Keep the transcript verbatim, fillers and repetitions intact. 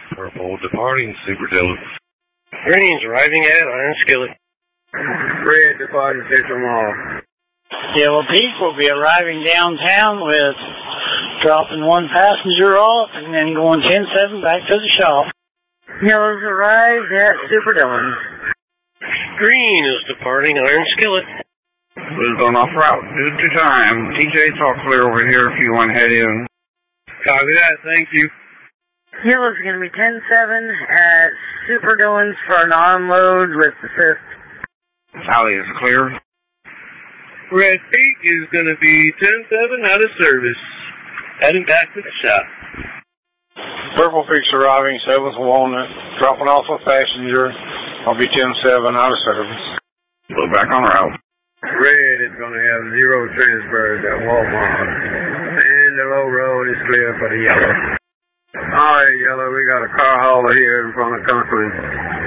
Purple departing Super Dillon. Green's arriving at Iron Skillet. Red departing Central Mall. Yellow Peak will be arriving downtown with dropping one passenger off and then going ten seven back to the shop. Yellow's arrived at Super Dillon. Green is departing Iron Skillet. Blue's going off route due to time. T J, talk clear over here if you want to head in. Copy that, thank you. Yellow's going to be ten seven at Super Dillon's for an on-load with the fifth. Tally is clear. Red Peak is going to be ten seven out of service. Heading back to the shop. Purple Peak's arriving, seventh Walnut, dropping off a passenger. I'll be ten seven out of service. Go back on route. Red is going to have zero transfers at Walmart. And the low road is clear for the yellow. All right, yellow, we got a car hauler here in front of Conklin.